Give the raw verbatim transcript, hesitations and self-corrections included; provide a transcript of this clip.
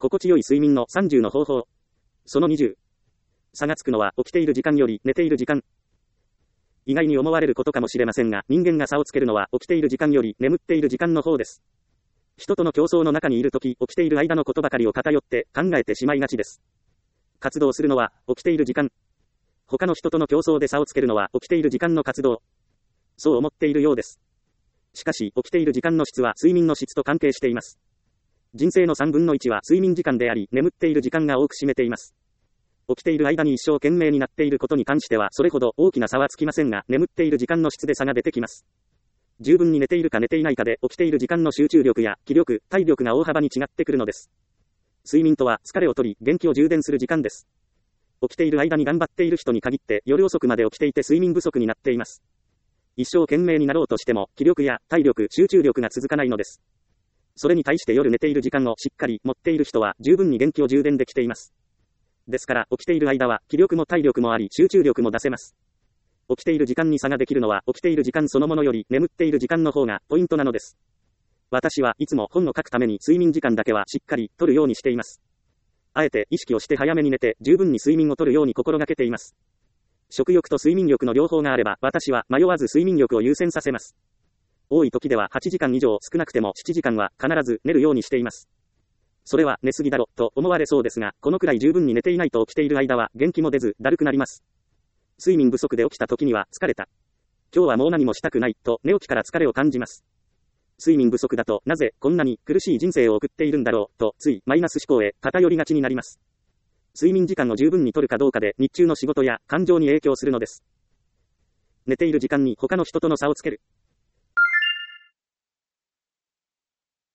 心地よい睡眠のさんじゅうの方法。そのにじゅう。差がつくのは起きている時間より寝ている時間。意外に思われることかもしれませんが、人間が差をつけるのは起きている時間より眠っている時間の方です。人との競争の中にいるとき、起きている間のことばかりを偏って考えてしまいがちです。活動するのは起きている時間。他の人との競争で差をつけるのは起きている時間の活動。そう思っているようです。しかし、起きている時間の質は睡眠の質と関係しています。人生のさんぶんのいちは睡眠時間であり、眠っている時間が多く占めています。起きている間に一生懸命になっていることに関してはそれほど大きな差はつきませんが、眠っている時間の質で差が出てきます。十分に寝ているか寝ていないかで起きている時間の集中力や気力、体力が大幅に違ってくるのです。睡眠とは疲れを取り、元気を充電する時間です。起きている間に頑張っている人に限って夜遅くまで起きていて睡眠不足になっています。一生懸命になろうとしても気力や体力、集中力が続かないのです。それに対して夜寝ている時間をしっかり持っている人は十分に元気を充電できています。ですから起きている間は気力も体力もあり集中力も出せます。起きている時間に差ができるのは起きている時間そのものより眠っている時間の方がポイントなのです。私はいつも本を書くために睡眠時間だけはしっかり取るようにしています。あえて意識をして早めに寝て十分に睡眠を取るように心がけています。食欲と睡眠力の両方があれば私は迷わず睡眠力を優先させます。多い時でははちじかん以上、少なくてもななじかんは必ず寝るようにしています。それは寝すぎだろと思われそうですが、このくらい十分に寝ていないと起きている間は元気も出ずだるくなります。睡眠不足で起きた時には疲れた。今日はもう何もしたくないと寝起きから疲れを感じます。睡眠不足だとなぜこんなに苦しい人生を送っているんだろうとついマイナス思考へ偏りがちになります。睡眠時間を十分に取るかどうかで日中の仕事や感情に影響するのです。寝ている時間に他の人との差をつける。